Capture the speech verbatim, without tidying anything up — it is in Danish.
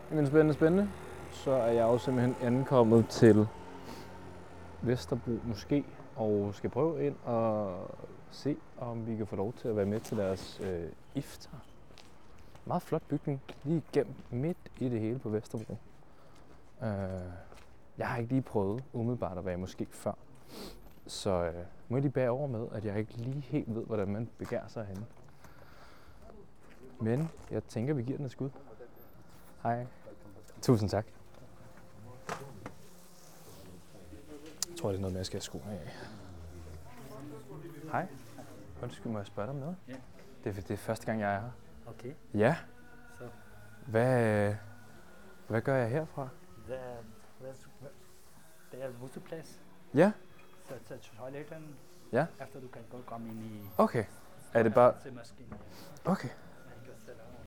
Jamen spændende, spændende. Så er jeg jo simpelthen ankommet til Vesterbro Moské og skal prøve ind og se, om vi kan få lov til at være med til deres øh, iftar. Meget flot bygning, lige gennem midt i det hele på Vesterbro. Øh, jeg har ikke lige prøvet umiddelbart at være måske før. Så øh, må jeg lige bære over med, at jeg ikke lige helt ved, hvordan man begærer sig henne. Men jeg tænker, vi giver den et skud. Hej. Tusind tak. Jeg tror, det er noget med, jeg skal have skoene af. Hej. Undskyld, må jeg spørge dig om noget? Ja. Det er, det er første gang, jeg er her. Okay. Ja. Så Hvad, hvad gør jeg herfra? der, der, der er busseplads. Ja. Så til toiletten. Ja. Efter du kan godt komme ind i Okay. Er det bare... til maskinen. Okay.